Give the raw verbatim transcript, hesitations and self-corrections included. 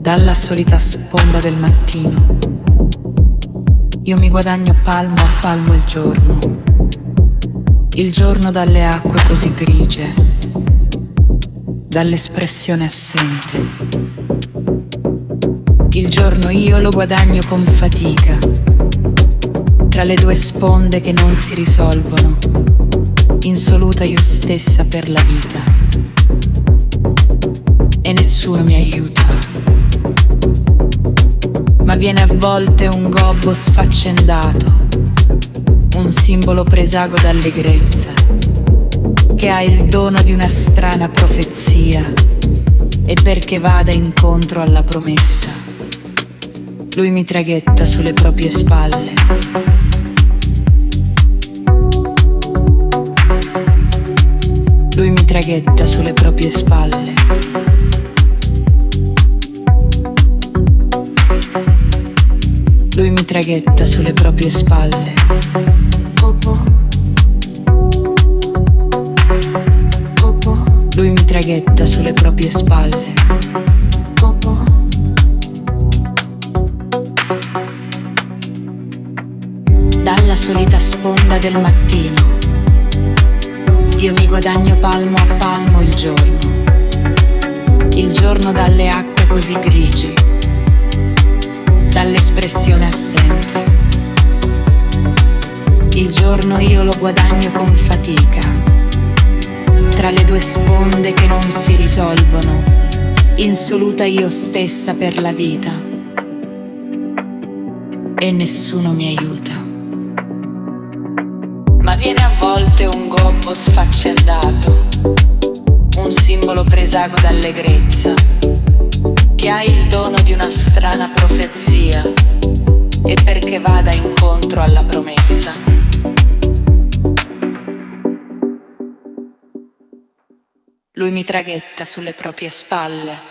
Dalla solita sponda del mattino io mi guadagno palmo a palmo il giorno, il giorno dalle acque così grigie, dall'espressione assente. Il giorno io lo guadagno con fatica, tra le due sponde che non si risolvono, insoluta io stessa per la vita. E nessuno mi aiuta. Ma viene a volte un gobbo sfaccendato, un simbolo presago d'allegrezza, che ha il dono di una strana profezia, e perché vada incontro alla promessa, lui mi traghetta sulle proprie spalle. Lui mi traghetta sulle proprie spalle. Lui mi traghetta sulle proprie spalle. Lui mi traghetta sulle proprie spalle. Dalla solita sponda del mattino io mi guadagno palmo a palmo il giorno, il giorno dalle acque così grigie, dall'espressione assente. Il giorno io lo guadagno con fatica, tra le due sponde che non si risolvono, insoluta io stessa per la vita. E nessuno mi aiuta. Ma viene a volte un gobbo sfaccendato, un simbolo presago d'allegrezza, che ha il dono di una strana profezia, e perché vada incontro alla promessa. Lui mi traghetta sulle proprie spalle.